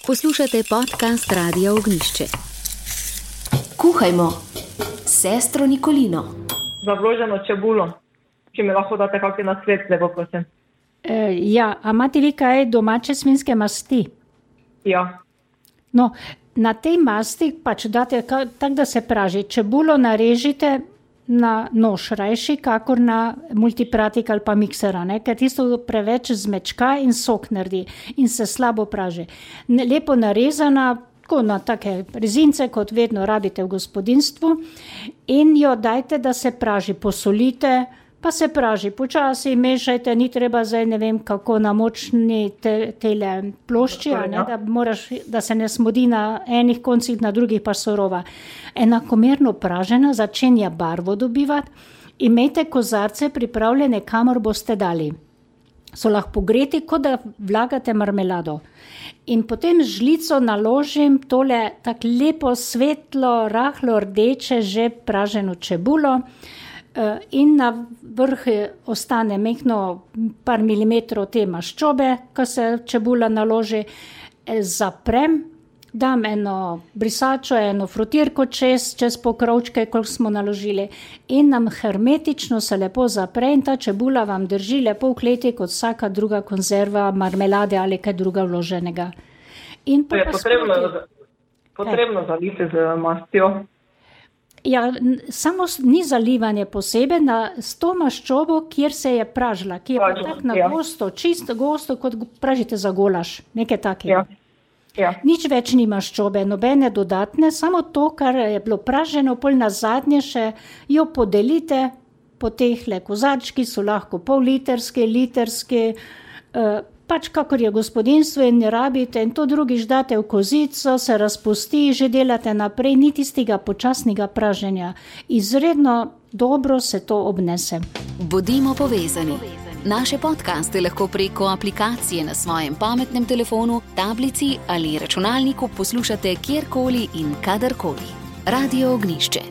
Poslušate podcast Radia Ognjišče. Kuhajmo s sestro Nikolino. Za vloženo čebulo, če mi lahko date kakšen nasvet, lepo prosim. A imate vi kaj domače svinjske masti? Ja. No, na tej masti pač date tako, da se praži. Čebulo narežite na nož rajši, kakor na multipratik ali pa miksera, ne? Ker tisto preveč zmečka in sok naredi in se slabo praži. Lepo narezana, tako na take rezince, kot vedno rabite v gospodinstvu, in jo dajte, da se praži, posolite, pa se praži počasi, mešajte, ni treba zdaj ne vem kako na močni tele plošči, ne, da se ne smodi na enih koncih, na drugih pa surova. Enakomerno pražena začenja barvo dobivati, imejte kozarce pripravljene, kamor boste dali. So lahko pogreti, kot da vlagate marmelado. In potem žlico naložim tole tako lepo svetlo, rahlo rdeče, že praženo čebulo, in na vrh ostane mehko par milimetrov te maščobe, ko se čebula naloži, zaprem, dam eno brisačo, eno frotirko čez pokrovčke, koliko smo naložili, in nam hermetično se lepo zapre in ta čebula vam drži lepo v kleti kot vsaka druga konzerva, marmelade ali kaj druga vloženega. In to je potrebno zaliti z mastjo. Ja, samo ni zalivanje posebej s to maščobo, kjer se je pražila, ki je pa tako na gosto, čisto gosto, kot pražite za golaž, nekaj takega. Ja. Nič več ni maščobe, nobene dodatne, samo to, kar je bilo praženo, pol nazadnje še jo podelite po tehle kozarčki, so lahko pol-litrski, litrski, pač kakor je gospodinstvo in ne rabite, in to drugič date v kozico, se razpusti, že delate naprej, ni tistega počasnega praženja. Izredno dobro se to obnese. Bodimo povezani. Naše podcaste lahko preko aplikacije na svojem pametnem telefonu, tablici ali računalniku poslušate kjerkoli in kadarkoli. Radio Ognjišče.